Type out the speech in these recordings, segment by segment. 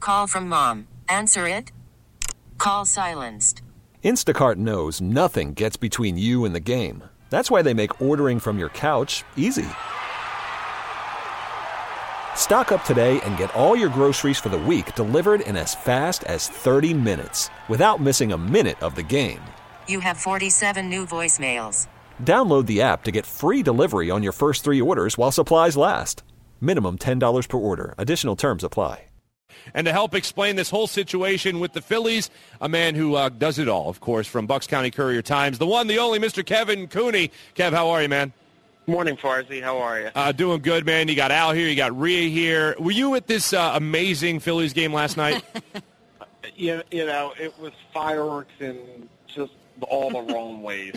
Call from mom. Answer it. Call silenced. Instacart knows nothing gets between you and the game. That's why they make ordering from your couch easy. Stock up today and get all your groceries for the week delivered in as fast as 30 minutes without missing a minute of the game. You have 47 new voicemails. Download the app to get free delivery on your first 3 orders while supplies last. Minimum $10 per order. Additional terms apply. And to help explain this whole situation with the Phillies, a man who does it all, of course, from Bucks County Courier-Times, the one, the only, Mr. Kevin Cooney. Kev, how are you, man? Morning, Farzi. How are you? Doing good, man. You got Al here. You got Rhea here. Were you at this amazing Phillies game last night? You know, it was fireworks in just all the wrong ways.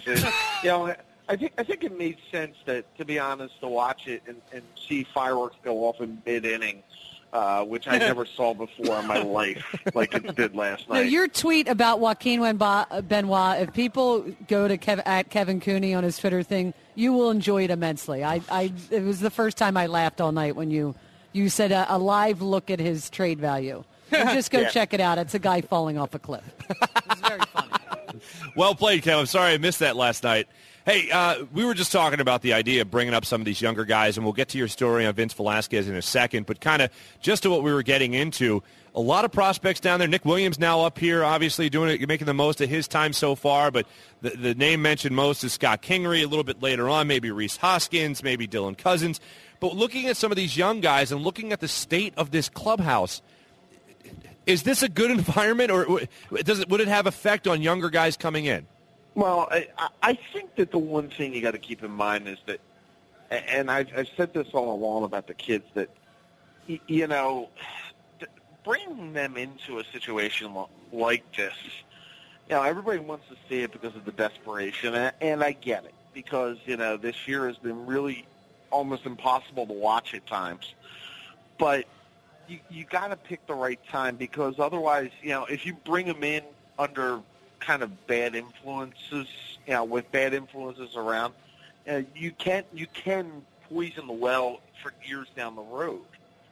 I think it made sense to be honest, to watch it and see fireworks go off in mid-inning. Which I never saw before in my life, like it did last night. No, your tweet about Joaquin Benoit, if people go to at Kevin Cooney on his Twitter thing, you will enjoy it immensely. It was the first time I laughed all night when you said a live look at his trade value. Just go check it out. It's a guy falling off a cliff. It's very funny. Well played, Kevin. I'm sorry I missed that last night. Hey, we were just talking about the idea of bringing up some of these younger guys, and we'll get to your story on Vince Velasquez in a second, but kind of just to what we were getting into, a lot of prospects down there. Nick Williams now up here, obviously doing it, making the most of his time so far, but the name mentioned most is Scott Kingery. A little bit later on, maybe Rhys Hoskins, maybe Dylan Cousins. But looking at some of these young guys and looking at the state of this clubhouse, is this a good environment, or would it have effect on younger guys coming in? Well, I think that the one thing you got to keep in mind is that, and I've said this all along about the kids, that, you know, bringing them into a situation like this, you know, everybody wants to see it because of the desperation, and I get it, because, you know, this year has been really almost impossible to watch at times. But you got to pick the right time, because otherwise, you know, if you bring them in under kind of bad influences, you know, with bad influences around, you can poison the well for years down the road.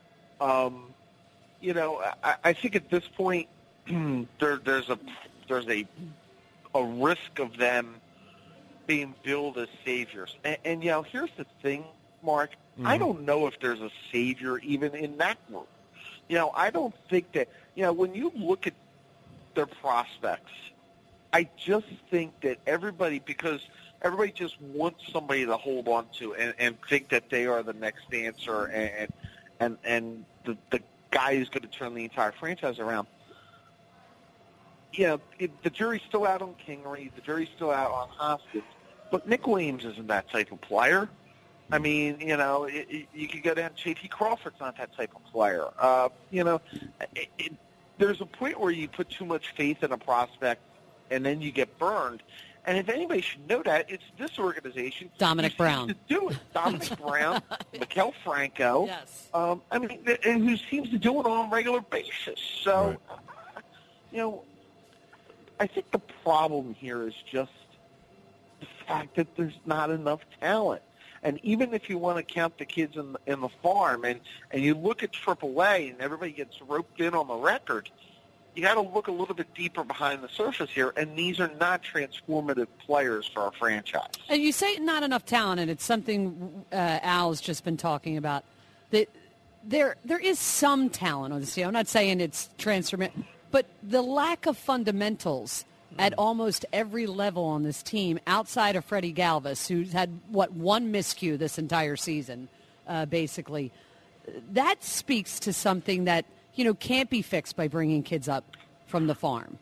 You know, I think at this point there's a risk of them being billed as saviors. And you know, here's the thing, Mark. Mm-hmm. I don't know if there's a savior even in that group. You know, I don't think that, you know, when you look at their prospects, I just think that because everybody just wants somebody to hold on to and think that they are the next answer and the guy who's going to turn the entire franchise around. You know, the jury's still out on Kingery, the jury's still out on Hoskins, but Nick Williams isn't that type of player. I mean, you know, you could go down. J.P. Crawford's not that type of player. You know, there's a point where you put too much faith in a prospect, and then you get burned. And if anybody should know that, it's this organization. Dominic Brown. To do it. Dominic Brown, Maikel Franco. Yes. I mean, and who seems to do it on a regular basis. So, right. You know, I think the problem here is just the fact that there's not enough talent. And even if you want to count the kids in the farm, and you look at AAA, and everybody gets roped in on the record, you got to look a little bit deeper behind the surface here, and these are not transformative players for our franchise. And you say not enough talent, and it's something Al's just been talking about. That there is some talent on this team. I'm not saying it's transformative, but the lack of fundamentals at almost every level on this team, outside of Freddie Galvis, who's had, one miscue this entire season, basically, that speaks to something that, you know, can't be fixed by bringing kids up from the farm.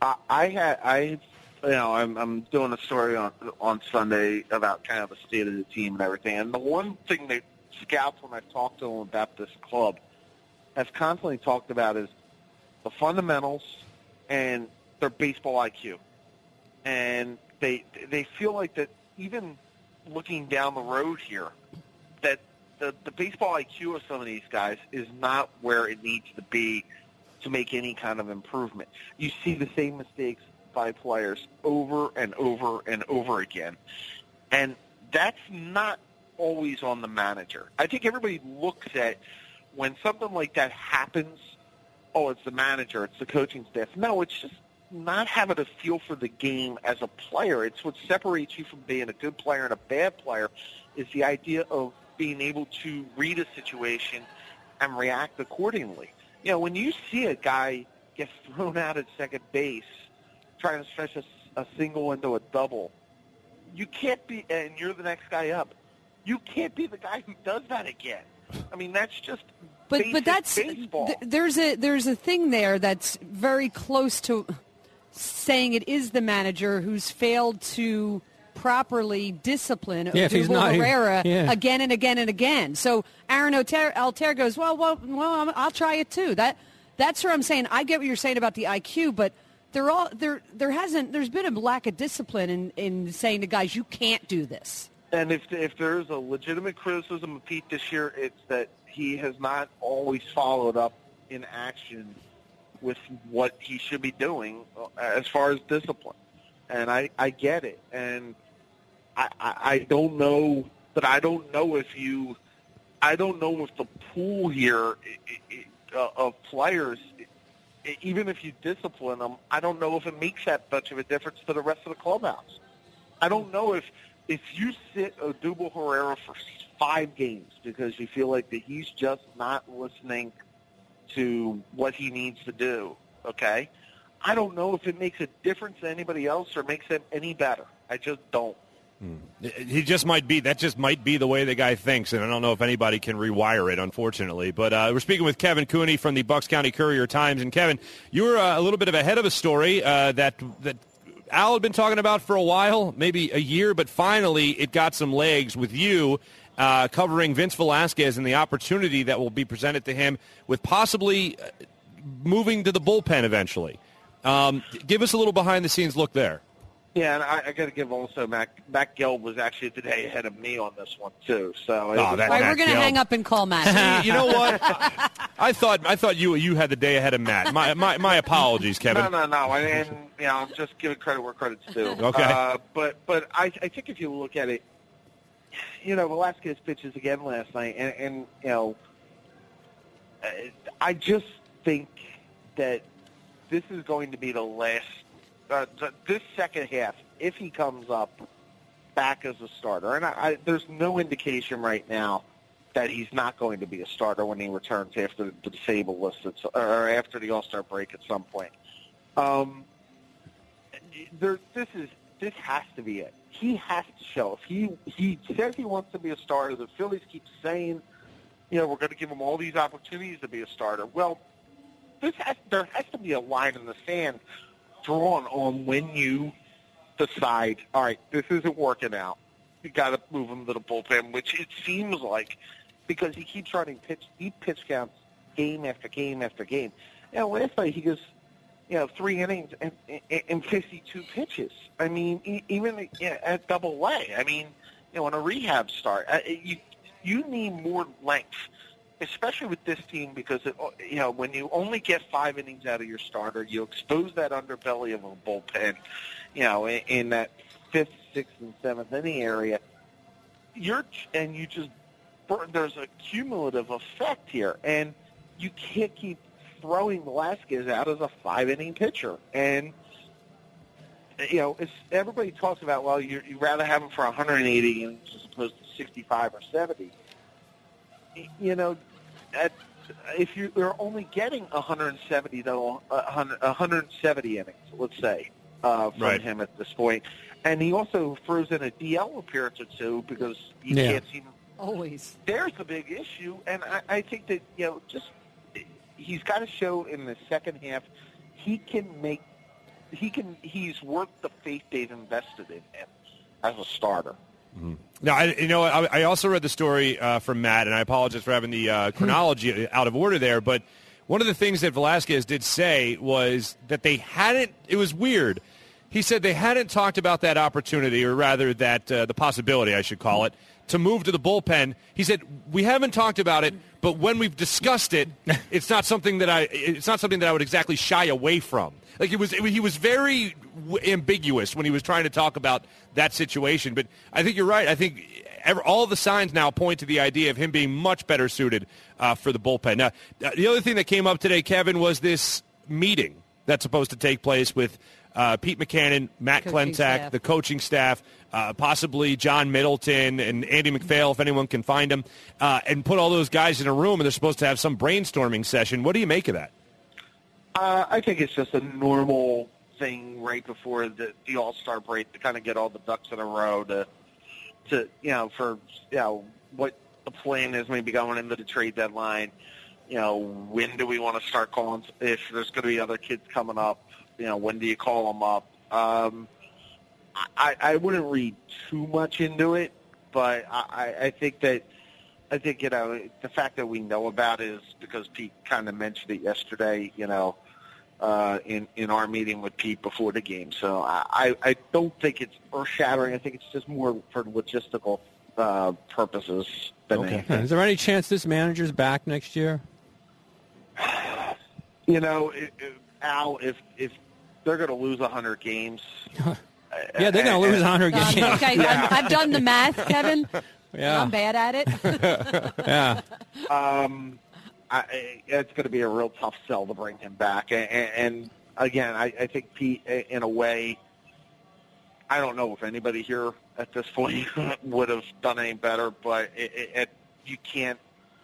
I'm doing a story on Sunday about kind of the state of the team and everything. And the one thing that scouts, when I've talked to them about this club, have constantly talked about is the fundamentals and their baseball IQ. And they feel like that even looking down the road here, that the baseball IQ of some of these guys is not where it needs to be to make any kind of improvement. You see the same mistakes by players over and over and over again. And that's not always on the manager. I think everybody looks at when something like that happens oh, it's the manager, it's the coaching staff. No, it's just not having a feel for the game as a player. It's what separates you from being a good player and a bad player is the idea of being able to read a situation and react accordingly. When you see a guy get thrown out at second base trying to stretch a single into a double, you can't be, and you're the next guy up, you can't be the guy who does that again. I mean, that's just but that's baseball. There's a thing there that's very close to saying it is the manager who's failed to properly discipline Odubel Herrera again and again and again. So Aaron Altherr goes, well, I'll try it too. That's where I'm saying I get what you're saying about the IQ, but there's been a lack of discipline in saying to guys, you can't do this. And if there's a legitimate criticism of Pete this year, it's that he has not always followed up in action with what he should be doing as far as discipline. And I get it. And I don't know, but I don't know if the pool here of players, even if you discipline them, I don't know if it makes that much of a difference to the rest of the clubhouse. I don't know if you sit Odubel Herrera for 5 games because you feel like that he's just not listening to what he needs to do, okay? I don't know if it makes a difference to anybody else or makes him any better. I just don't. That just might be the way the guy thinks, and I don't know if anybody can rewire it, unfortunately. But we're speaking with Kevin Cooney from the Bucks County Courier-Times. And, Kevin, you were a little bit of ahead of a story that Al had been talking about for a while, maybe a year, but finally it got some legs with you covering Vince Velasquez and the opportunity that will be presented to him with possibly moving to the bullpen eventually. Give us a little behind-the-scenes look there. Yeah, and I got to give also Matt Gelb was actually today ahead of me on this one too. So we're going to hang up and call Matt. You know what? I thought you had the day ahead of Matt. My apologies, Kevin. No. And I'm just giving credit where credit's due. Okay. But I think if you look at it, Velasquez pitches again last night, and I just think that this is going to be the last. This second half, if he comes up back as a starter, and there's no indication right now that he's not going to be a starter when he returns after the disabled list or after the All-Star break at some point. This has to be it. He has to show. If he says he wants to be a starter, the Phillies keep saying, we're going to give him all these opportunities to be a starter. Well, there has to be a line in the sand drawn on when you decide, all right, this isn't working out. You got to move him to the bullpen, which it seems like because he keeps running deep pitch counts game after game after game. Last night he goes, 3 innings and 52 pitches. I mean, even at Double-A. I mean, on a rehab start, you need more length, especially with this team, because when you only get 5 innings out of your starter, you expose that underbelly of a bullpen, in that 5th, 6th, and 7th inning area. There's a cumulative effect here, and you can't keep throwing Velasquez out as a 5-inning pitcher. And everybody talks about, well, you'd rather have him for 180 innings as opposed to 65 or 70. If you're only getting 170 innings, let's say, from him at this point, and he also throws in a DL appearance or two because you can't see him. Always. There's the big issue, and I think that he's got to show in the second half he's worth the faith they've invested in him as a starter. Mm-hmm. Now, I also read the story from Matt, and I apologize for having the chronology out of order there, but one of the things that Velasquez did say was that it was weird. He said they hadn't talked about that opportunity, or rather that the possibility, I should call it, to move to the bullpen. He said, we haven't talked about it, but when we've discussed it, it's not something that I would exactly shy away from. Like he was very ambiguous when he was trying to talk about that situation. But I think you're right. I think all the signs now point to the idea of him being much better suited for the bullpen. Now, the other thing that came up today, Kevin, was this meeting that's supposed to take place with Pete Mackanin, Matt Klentak, the coaching staff, possibly John Middleton and Andy McPhail, if anyone can find him, and put all those guys in a room, and they're supposed to have some brainstorming session. What do you make of that? I think it's just a normal thing right before the All-Star break to kind of get all the ducks in a row to what the plan is maybe going into the trade deadline. When do we want to start calling? If there's going to be other kids coming up, when do you call them up? I wouldn't read too much into it, but I think the fact that we know about it is because Pete kind of mentioned it yesterday, in our meeting with Pete before the game. So I don't think it's earth-shattering. I think it's just more for logistical purposes than anything. Is there any chance this manager's back next year? Al, if they're going to lose 100 games. Yeah, they're going to lose 100 games. Okay, Yeah. I've done the math, Kevin. Yeah. I'm bad at it. Yeah. It's going to be a real tough sell to bring him back. And again, I think Pete, in a way, I don't know if anybody here at this point would have done any better, but you can't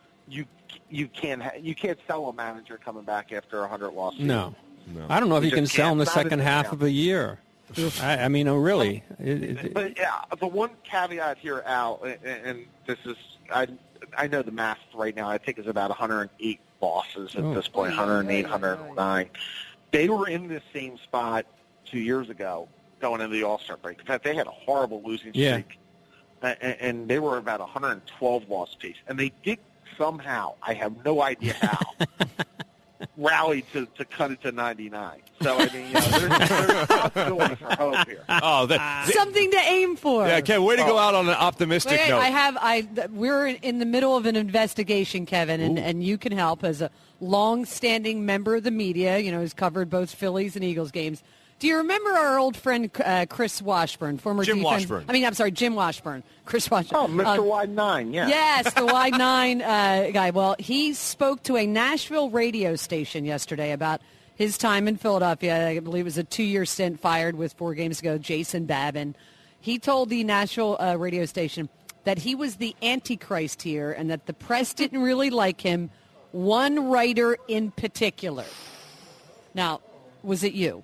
sell a manager coming back after 100 losses. No. I don't know if you can sell in the second half of a year. I mean, really. But yeah, the one caveat here, Al, and this is, I know the math right now, I think is about 108 losses at this point, 108, 109. They were in the same spot 2 years ago going into the All-Star break. In fact, they had a horrible losing streak, and they were about 112 loss pace. And they did somehow, I have no idea how, rally to cut it to 99. So, I mean, there's possibility for hope here. Something to aim for. Yeah, Kevin, way to go out on an optimistic note. We're in the middle of an investigation, Kevin, and you can help as a long-standing member of the media, who's covered both Phillies and Eagles games. Do you remember our old friend Chris Washburn, former Jim defense? Washburn. Jim Washburn. Chris Washburn. Oh, Mr. Wide Nine, yeah. Yes, the Wide Nine guy. Well, he spoke to a Nashville radio station yesterday about his time in Philadelphia. I believe it was a 2-year stint, fired with 4 games ago, Jason Babin. He told the Nashville radio station that he was the Antichrist here and that the press didn't really like him, one writer in particular. Now, was it you?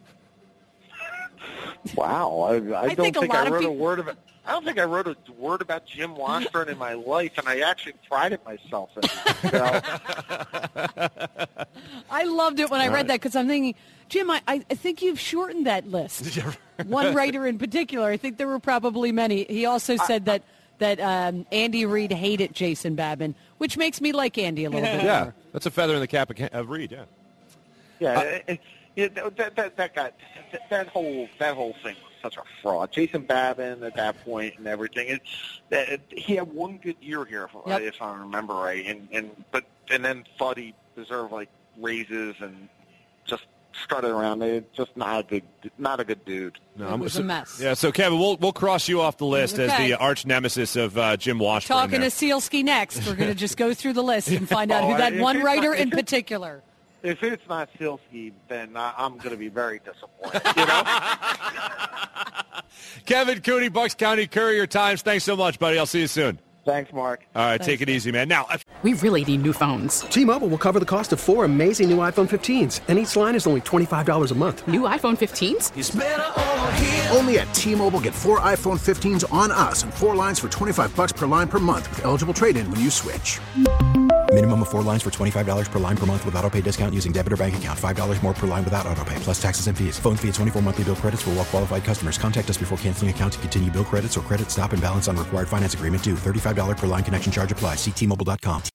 Wow, I don't think I wrote a word of it. I don't think I wrote a word about Jim Washburn in my life, and I actually prided myself in it. I loved it when I read that because I'm thinking, Jim, I think you've shortened that list. One writer in particular. I think there were probably many. He also said that Andy Reid hated Jason Babin, which makes me like Andy a little bit Yeah, more. that's a feather in the cap of Reid, yeah. Yeah, that guy, that whole thing was such a fraud. Jason Babin at that point and everything. He had one good year here, if I remember right, and then thought he deserved like raises and just strutted around. It's just not a good dude. No, it was a mess. Yeah, so Kevin, we'll cross you off the list as the arch nemesis of Jim Washburn. Talking to Sealski next. We're going to just go through the list and find out who that one writer in particular. If it's not Sealski, then I'm going to be very disappointed. Kevin Cooney, Bucks County Courier-Times. Thanks so much, buddy. I'll see you soon. Thanks, Mark. All right, take it easy, man. Now, We really need new phones. T-Mobile will cover the cost of 4 amazing new iPhone 15s, and each line is only $25 a month. New iPhone 15s? It's better over here. Only at T-Mobile, get 4 iPhone 15s on us and 4 lines for $25 per line per month with eligible trade-in when you switch. Minimum of 4 lines for $25 per line per month with autopay discount using debit or bank account. $5 more per line without autopay, plus taxes and fees. Phone fee at 24 monthly bill credits for well-qualified customers. Contact us before canceling account to continue bill credits or credit stop and balance on required finance agreement due. $35 per line connection charge applies. See T-Mobile.com.